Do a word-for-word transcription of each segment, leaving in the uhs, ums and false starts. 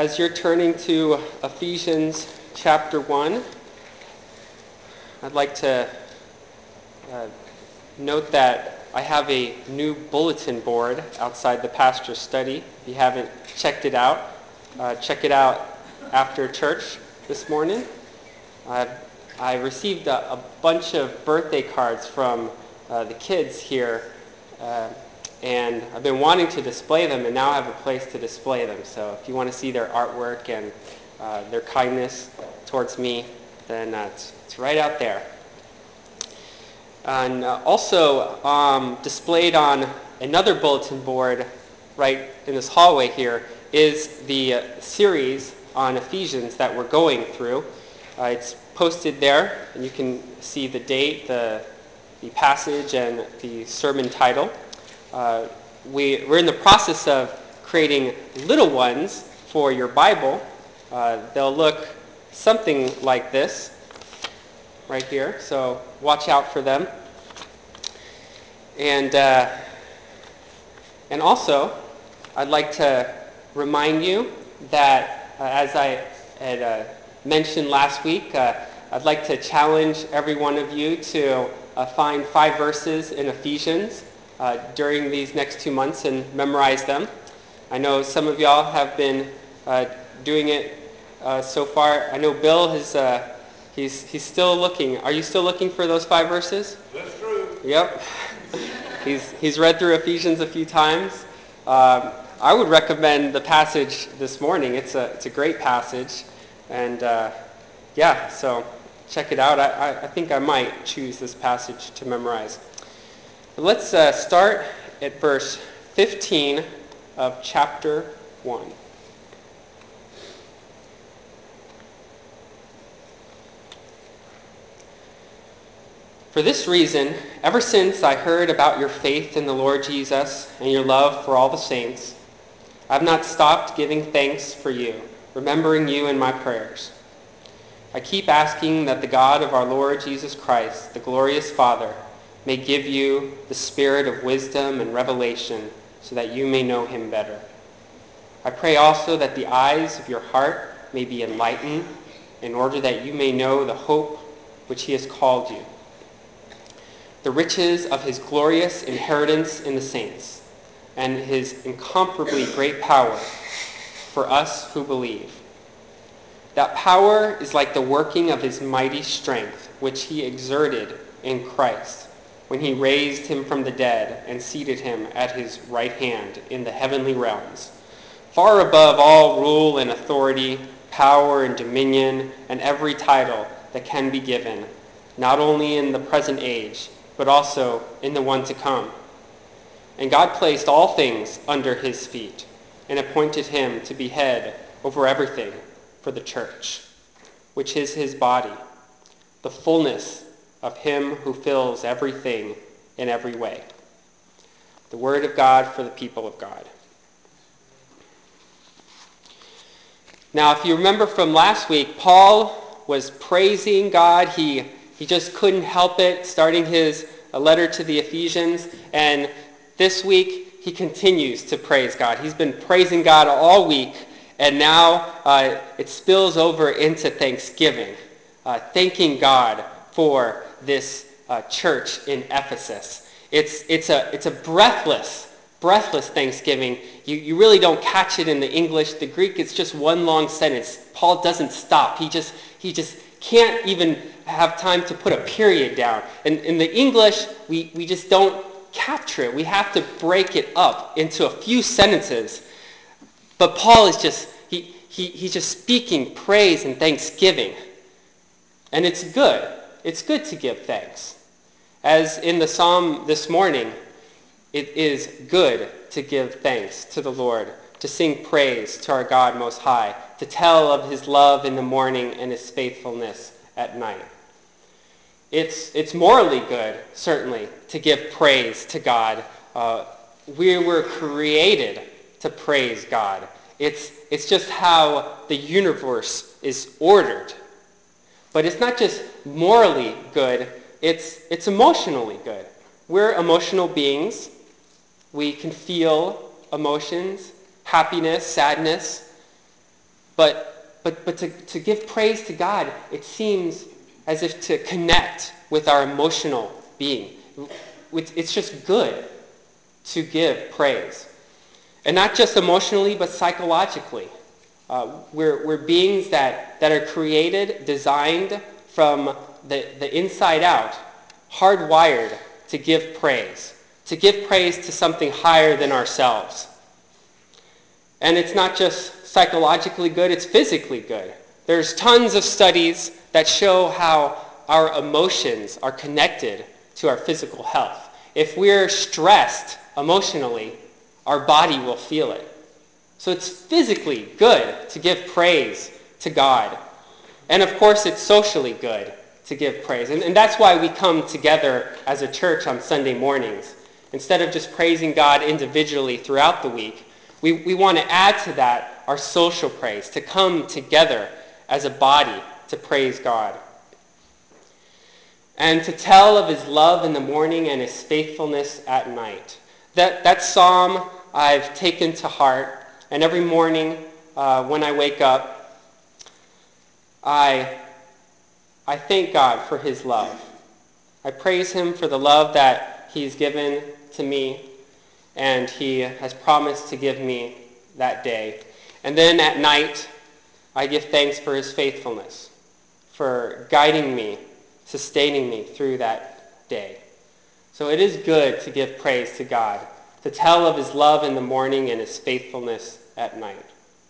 As you're turning to Ephesians chapter one, I'd like to uh, note that I have a new bulletin board outside the pastor's study. If you haven't checked it out, uh, check it out after church this morning. Uh, I received a, a bunch of birthday cards from uh, the kids here, uh, and I've been wanting to display them, and now I have a place to display them. So if you want to see their artwork and uh, their kindness towards me, then uh, it's, it's right out there. And uh, also um, displayed on another bulletin board right in this hallway here is the uh, series on Ephesians that we're going through. Uh, it's posted there, and you can see the date, the, the passage, and the sermon title. Uh, we, we're in the process of creating little ones for your Bible. Uh, they'll look something like this right here, so watch out for them. And, uh, and also, I'd like to remind you that, uh, as I had uh, mentioned last week, uh, I'd like to challenge every one of you to uh, find five verses in Ephesians uh, during these next two months and memorize them. I know some of y'all have been uh, doing it uh, so far. I know Bill has, uh, he's, he's still looking. Are you still looking for those five verses? That's true. Yep. he's, he's read through Ephesians a few times. Um, I would recommend the passage this morning. It's a, it's a great passage. And uh, yeah, so check it out. I, I, I think I might choose this passage to memorize. But let's uh, start at verse fifteen of chapter one. For this reason, ever since I heard about your faith in the Lord Jesus and your love for all the saints, I have not stopped giving thanks for you, remembering you in my prayers. I keep asking that the God of our Lord Jesus Christ, the glorious Father, may give you the spirit of wisdom and revelation so that you may know him better. I pray also that the eyes of your heart may be enlightened in order that you may know the hope which he has called you, the riches of his glorious inheritance in the saints, and his incomparably great power for us who believe. That power is like the working of his mighty strength, which he exerted in Christ when he raised him from the dead and seated him at his right hand in the heavenly realms, far above all rule and authority, power and dominion, and every title that can be given, not only in the present age, but also in the one to come. And God placed all things under his feet and appointed him to be head over everything for the church, which is his body, the fullness of him who fills everything in every way. The word of God for the people of God. Now, if you remember from last week, Paul was praising God. He, he just couldn't help it, starting his letter to the Ephesians. And this week, he continues to praise God. He's been praising God all week. And now uh, it spills over into Thanksgiving, uh, thanking God for this uh, church in Ephesus. It's, it's, a, it's a breathless, breathless Thanksgiving. You, you really don't catch it in the English. The Greek, it's just one long sentence. Paul doesn't stop. He just, he just can't even have time to put a period down. And in the English, we, we just don't capture it. We have to break it up into a few sentences. But Paul is just, he, he, he's just speaking praise and thanksgiving. And it's good. It's good to give thanks. As in the psalm this morning, it is good to give thanks to the Lord, to sing praise to our God Most High, to tell of his love in the morning and his faithfulness at night. It's, it's morally good, certainly, to give praise to God. Uh, we were created to praise God. It's, it's just how the universe is ordered. But it's not just morally good, it's, it's emotionally good. We're emotional beings. We can feel emotions, happiness, sadness. But, but, but to, to give praise to God, it seems as if to connect with our emotional being. It's just good to give praise. And not just emotionally, but psychologically. Uh, we're, we're beings that, that are created, designed from the, the inside out, hardwired to give praise, to give praise to something higher than ourselves. And it's not just psychologically good, it's physically good. There's tons of studies that show how our emotions are connected to our physical health. If we're stressed emotionally, our body will feel it. So it's physically good to give praise to God. And of course, it's socially good to give praise. And, and that's why we come together as a church on Sunday mornings. Instead of just praising God individually throughout the week, we, we want to add to that our social praise, to come together as a body to praise God. And to tell of his love in the morning and his faithfulness at night. That, that psalm I've taken to heart, and every morning uh, when I wake up, I, I thank God for his love. I praise him for the love that he's given to me, and he has promised to give me that day. And then at night, I give thanks for his faithfulness, for guiding me, sustaining me through that day. So it is good to give praise to God, to tell of his love in the morning and his faithfulness at night.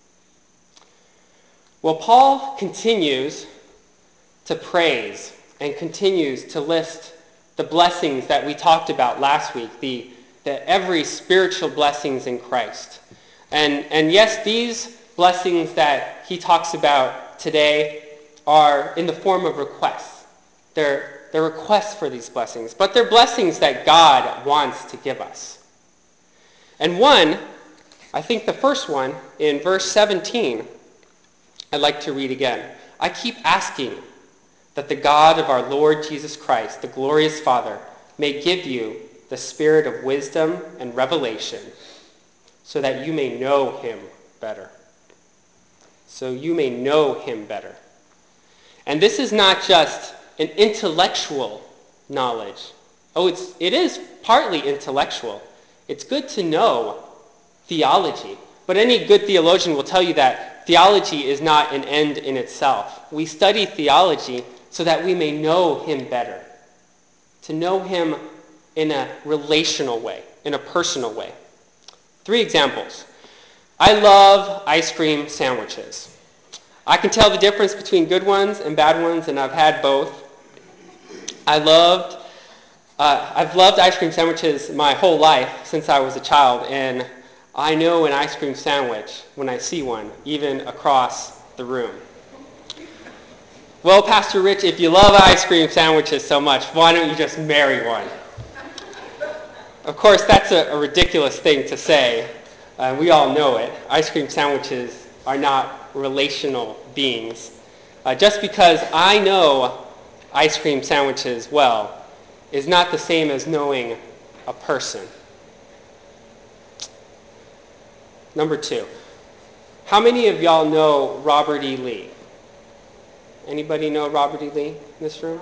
Well, Paul continues to praise and continues to list the blessings that we talked about last week, the, the every spiritual blessings in Christ. And, and yes, these blessings that he talks about today are in the form of requests. They're, they're requests for these blessings, but they're blessings that God wants to give us. And one, I think the first one, in verse seventeen, I'd like to read again. I keep asking that the God of our Lord Jesus Christ, the glorious Father, may give you the spirit of wisdom and revelation so that you may know him better. So you may know him better. And this is not just an intellectual knowledge. Oh, it's, it is partly intellectual. It's good to know theology. But any good theologian will tell you that theology is not an end in itself. We study theology so that we may know him better. To know him in a relational way, in a personal way. Three examples. I love ice cream sandwiches. I can tell the difference between good ones and bad ones, and I've had both. I loved, uh, I've loved ice cream sandwiches my whole life since I was a child, and I know an ice cream sandwich when I see one, even across the room. Well, Pastor Rich, if you love ice cream sandwiches so much, why don't you just marry one? Of course, that's a, a ridiculous thing to say. Uh, we all know it. Ice cream sandwiches are not relational beings. Uh, just because I know ice cream sandwiches well is not the same as knowing a person. Number two, how many of y'all know Robert E. Lee? Anybody know Robert E. Lee in this room?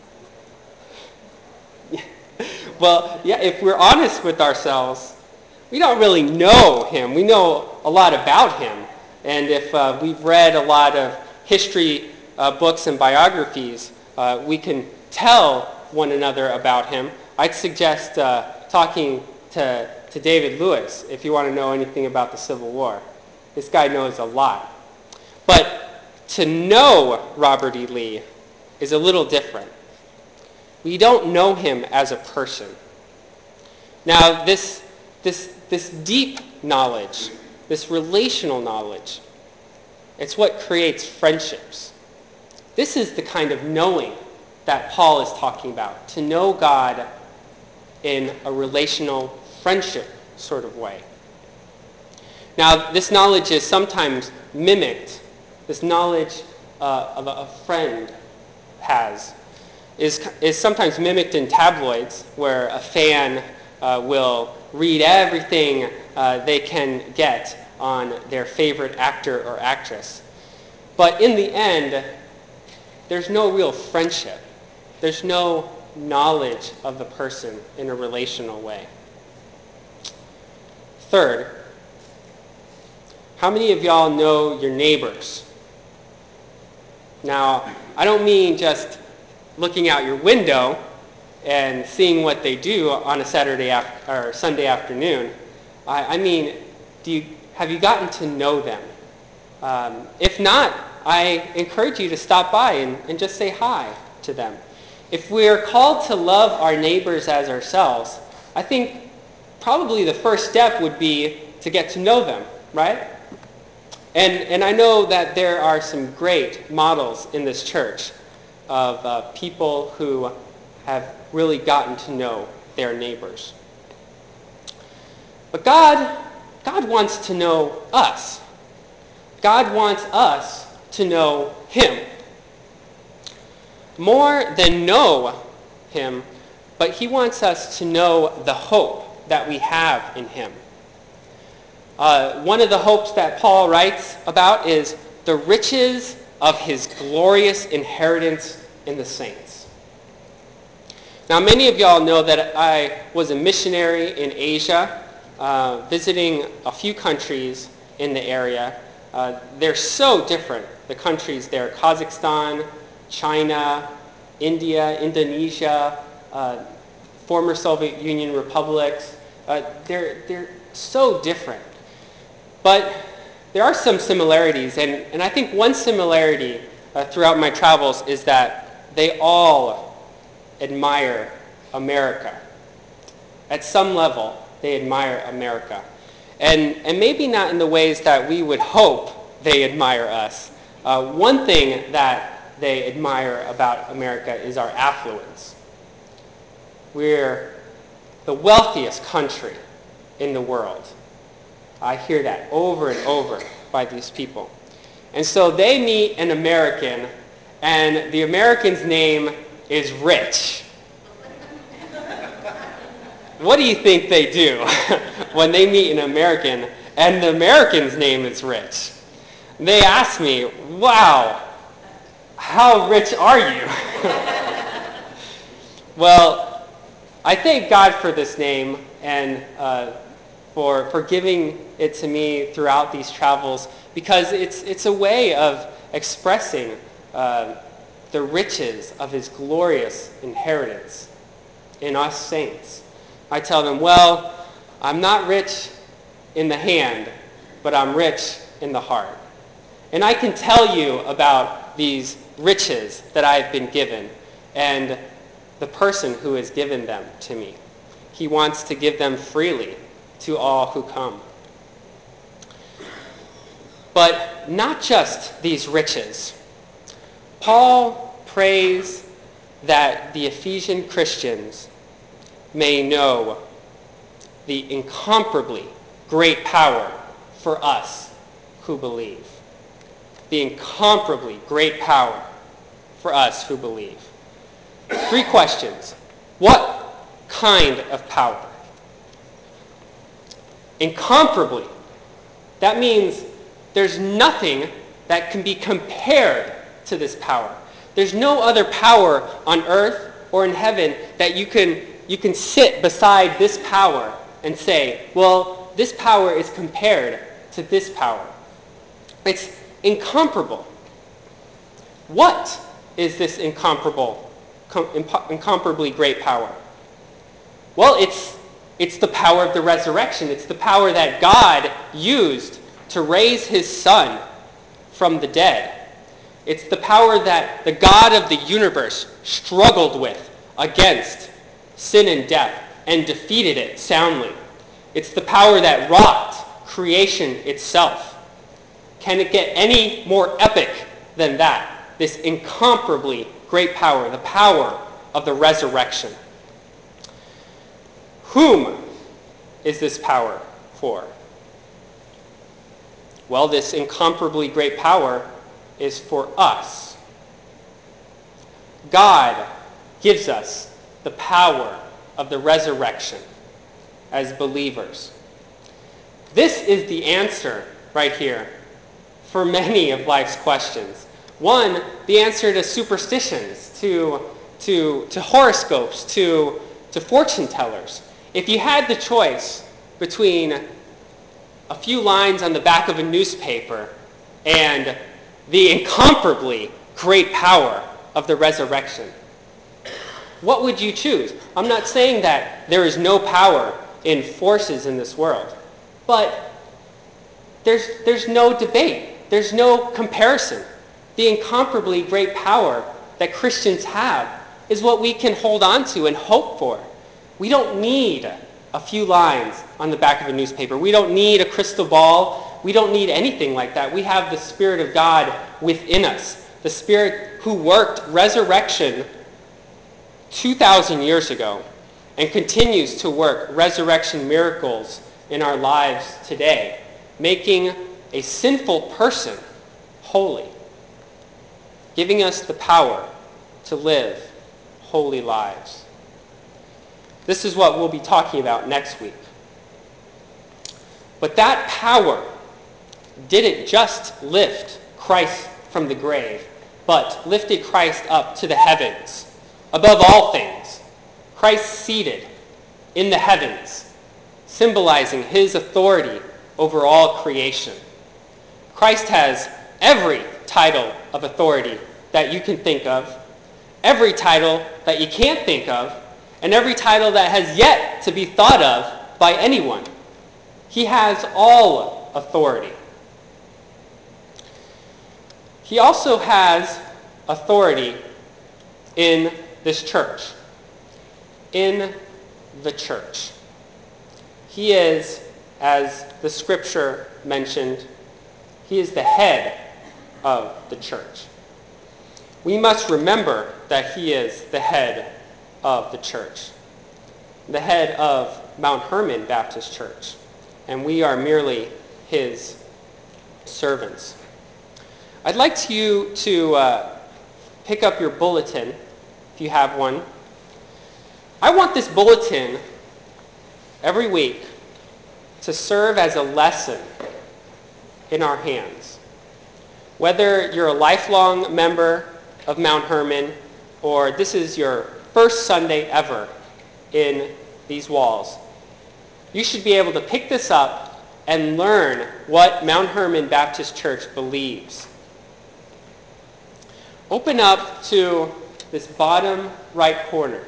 Well, yeah, if we're honest with ourselves, we don't really know him. We know a lot about him. And if uh, we've read a lot of history uh, books and biographies, uh, we can tell one another about him. I'd suggest uh, talking to, to David Lewis if you want to know anything about the Civil War. This guy knows a lot. But to know Robert E. Lee is a little different. We don't know him as a person. Now, this, this, this deep knowledge, this relational knowledge, it's what creates friendships. This is the kind of knowing that Paul is talking about, to know God in a relational friendship sort of way. Now, this knowledge is sometimes mimicked. This knowledge uh, of a, a friend has is, is sometimes mimicked in tabloids, where a fan uh, will read everything uh, they can get on their favorite actor or actress. But in the end, there's no real friendship. There's no knowledge of the person in a relational way. Third, how many of y'all know your neighbors? Now, I don't mean just looking out your window and seeing what they do on a Saturday af- or Sunday afternoon. I, I mean, do you, have you gotten to know them? Um, if not, I encourage you to stop by and, and just say hi to them. If we're called to love our neighbors as ourselves, I think probably the first step would be to get to know them, right? And, and I know that there are some great models in this church of uh, people who have really gotten to know their neighbors. But God, God wants to know us. God wants us to know him. More than know him, but he wants us to know the hope that we have in him. Uh, one of the hopes that Paul writes about is the riches of his glorious inheritance in the saints. Now, many of y'all know that I was a missionary in Asia, uh, visiting a few countries in the area. Uh, they're so different, the countries there. Kazakhstan, China, India, Indonesia, uh, former Soviet Union republics. Uh, they're, they're so different. But there are some similarities, and, and I think one similarity uh, throughout my travels is that they all admire America. At some level, they admire America. And, and maybe not in the ways that we would hope they admire us. Uh, one thing that they admire about America is our affluence. We're the wealthiest country in the world. I hear that over and over by these people. And so they meet an American, and the American's name is Rich. What do you think they do when they meet an American and the American's name is Rich? They ask me, wow, how rich are you? Well, I thank God for this name and uh, for, for giving it to me throughout these travels, because it's, it's a way of expressing uh, the riches of his glorious inheritance in us saints. I tell them, well, I'm not rich in the hand, but I'm rich in the heart. And I can tell you about these riches that I've been given and the person who has given them to me. He wants to give them freely to all who come. But not just these riches. Paul prays that the Ephesian Christians may know the incomparably great power for us who believe. The incomparably great power for us who believe. Three questions. What kind of power? Incomparably. That means there's nothing that can be compared to this power. There's no other power on earth or in heaven that you can, you can sit beside this power and say, well, this power is compared to this power. It's incomparable. What is this incomparable, com- imp- incomparably great power? Well, it's, it's the power of the resurrection. It's the power that God used to raise his Son from the dead. It's the power that the God of the universe struggled with against sin and death and defeated it soundly. It's the power that wrought creation itself. Can it get any more epic than that? This incomparably great power, the power of the resurrection. Whom is this power for? Well, this incomparably great power is for us. God gives us the power of the resurrection as believers. This is the answer right here for many of life's questions. One, the answer to superstitions, to, to, to horoscopes, to, to fortune tellers. If you had the choice between a few lines on the back of a newspaper and the incomparably great power of the resurrection, what would you choose? I'm not saying that there is no power in forces in this world, but there's, there's no debate. There's no comparison. The incomparably great power that Christians have is what we can hold on to and hope for. We don't need a few lines on the back of a newspaper. We don't need a crystal ball. We don't need anything like that. We have the Spirit of God within us, the Spirit who worked resurrection two thousand years ago and continues to work resurrection miracles in our lives today, making a sinful person holy, giving us the power to live holy lives. This is what we'll be talking about next week. But that power didn't just lift Christ from the grave, but lifted Christ up to the heavens. Above all things, Christ seated in the heavens, symbolizing his authority over all creation. Christ has every title of authority that you can think of, every title that you can't think of, and every title that has yet to be thought of by anyone. He has all authority. He also has authority in this church, in the church. He is, as the scripture mentioned, he is the head of the church. We must remember that he is the head of the church, the head of Mount Hermon Baptist Church, and we are merely his servants. I'd like you to uh, pick up your bulletin, if you have one. I want this bulletin every week to serve as a lesson in our hands. Whether you're a lifelong member of Mount Hermon or this is your first Sunday ever in these walls, you should be able to pick this up and learn what Mount Hermon Baptist Church believes. Open up to this bottom right corner.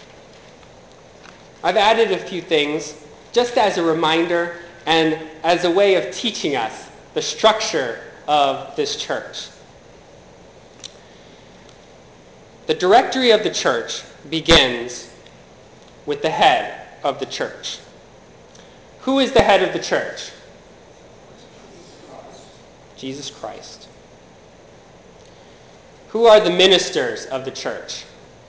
I've added a few things just as a reminder and as a way of teaching us the structure of this church. The directory of the church begins with the head of the church. Who is the head of the church? Jesus Christ. Who are the ministers of the church?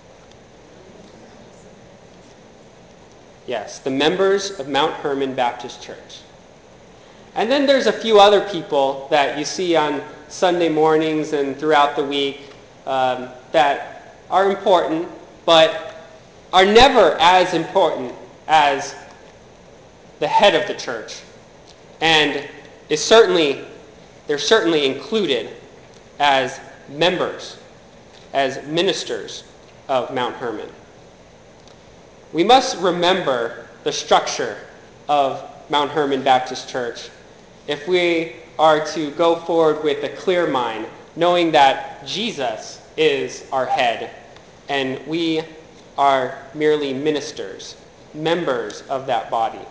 Yes, the members of Mount Hermon Baptist Church. And then there's a few other people that you see on Sunday mornings and throughout the week um, that are important, but are never as important as the head of the church. And is certainly, they're certainly included as members, as ministers of Mount Hermon. We must remember the structure of Mount Hermon Baptist Church if we are to go forward with a clear mind, knowing that Jesus is our head and we are merely ministers, members of that body.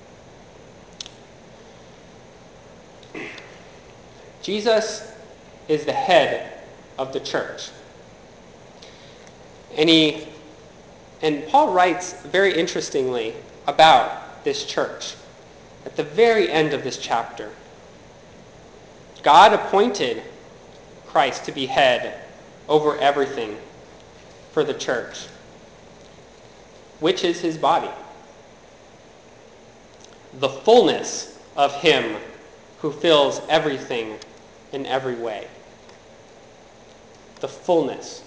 Jesus is the head of the church. And he and Paul writes very interestingly about this church at the very end of this chapter. God appointed Christ to be head over everything for the church, which is his body. The fullness of him who fills everything in every way. The fullness.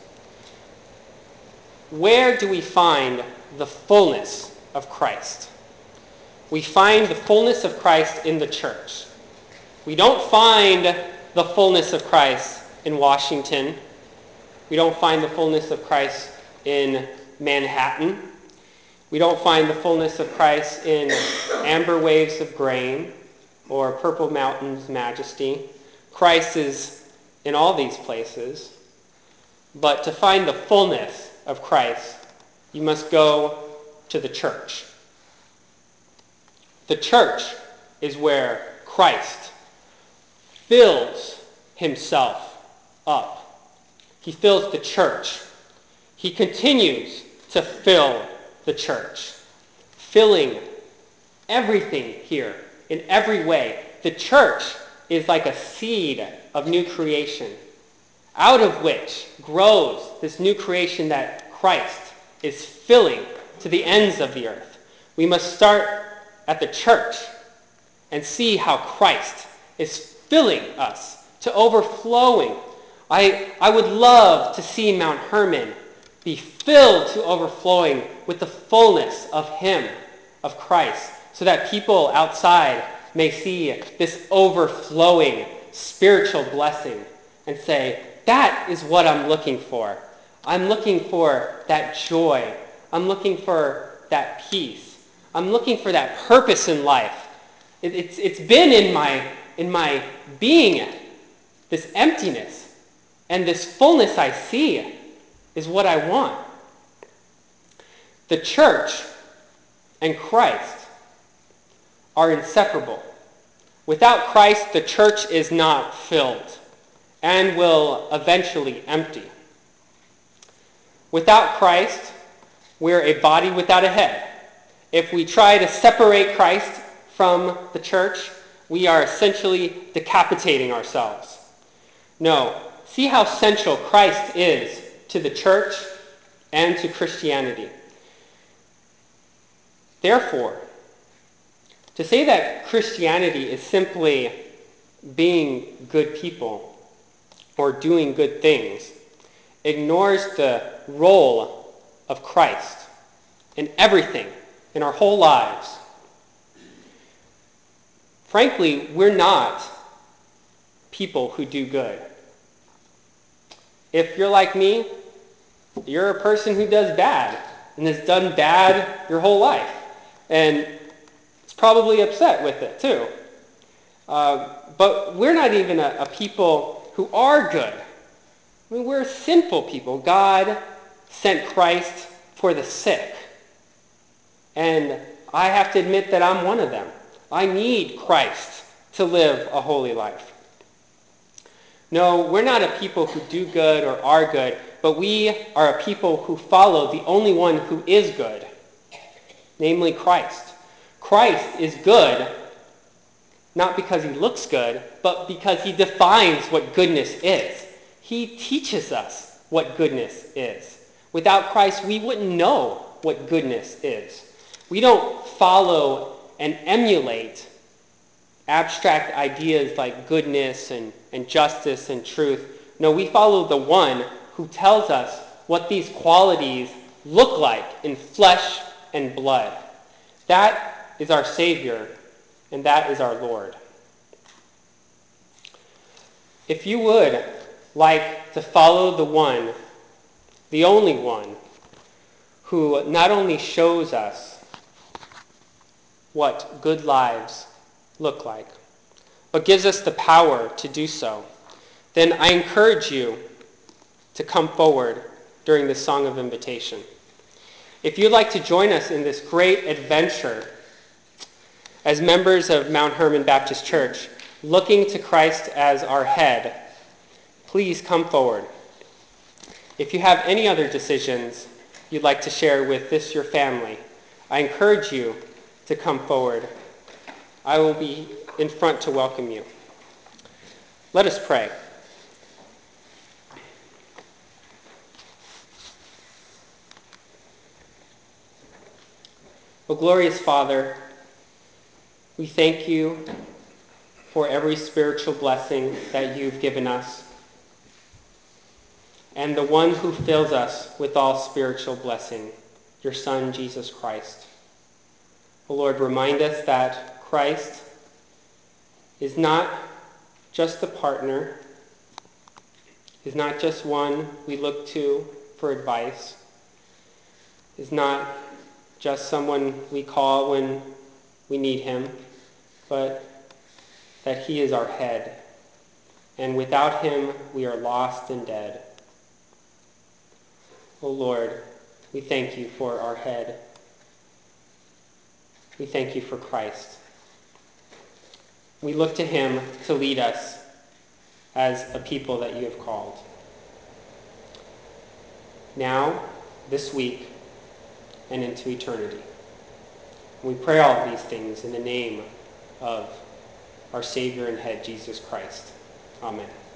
Where do we find the fullness of Christ? We find the fullness of Christ in the church. We don't find the fullness of Christ in Washington. We don't find the fullness of Christ in Manhattan. We don't find the fullness of Christ in amber waves of grain or purple mountains' majesty. Christ is in all these places. But to find the fullness of Christ, you must go to the church. The church is where Christ fills himself up. He fills the church. He continues to fill the church, filling everything here in every way. The church is like a seed of new creation, out of which grows this new creation that Christ is filling to the ends of the earth. We must start at the church and see how Christ is filling us to overflowing. I, I would love to see Mount Hermon be filled to overflowing with the fullness of him, of Christ, so that people outside may see this overflowing spiritual blessing and say, that is what I'm looking for. I'm looking for that joy. I'm looking for that peace. I'm looking for that purpose in life. It, it's, it's been in my, in my being, this emptiness, and this fullness I see is what I want. The church and Christ are inseparable. Without Christ, the church is not filled and will eventually empty. Without Christ, we're a body without a head. If we try to separate Christ from the church, we are essentially decapitating ourselves. No, see how central Christ is to the church and to Christianity. Therefore, to say that Christianity is simply being good people or doing good things ignores the role of Christ in everything, in our whole lives. Frankly, we're not people who do good. If you're like me, you're a person who does bad and has done bad your whole life. And is probably upset with it too. Uh, but we're not even a, a people who are good. I mean, we're sinful people. God sent Christ for the sick. And I have to admit that I'm one of them. I need Christ to live a holy life. No, we're not a people who do good or are good, but we are a people who follow the only one who is good, namely Christ. Christ is good, not because he looks good, but because he defines what goodness is. He teaches us what goodness is. Without Christ, we wouldn't know what goodness is. We don't follow and emulate abstract ideas like goodness and, and justice and truth. No, we follow the one who tells us what these qualities look like in flesh and blood. That is our Savior, and that is our Lord. If you would like to follow the one, the only one, who not only shows us what good lives look like, but gives us the power to do so, then I encourage you to come forward during this song of invitation. If you'd like to join us in this great adventure as members of Mount Hermon Baptist Church, looking to Christ as our head, please come forward. If you have any other decisions you'd like to share with this, your family, I encourage you to come forward. I will be in front to welcome you. Let us pray. O glorious Father, we thank you for every spiritual blessing that you've given us, and the one who fills us with all spiritual blessing, your Son, Jesus Christ. O Lord, remind us that Christ is not just a partner. He's not just one we look to for advice. He's not just someone we call when we need him, but that he is our head. And without him, we are lost and dead. O Lord, we thank you for our head. We thank you for Christ. We look to him to lead us as a people that you have called. Now, this week, and into eternity. We pray all of these things in the name of our Savior and Head, Jesus Christ. Amen.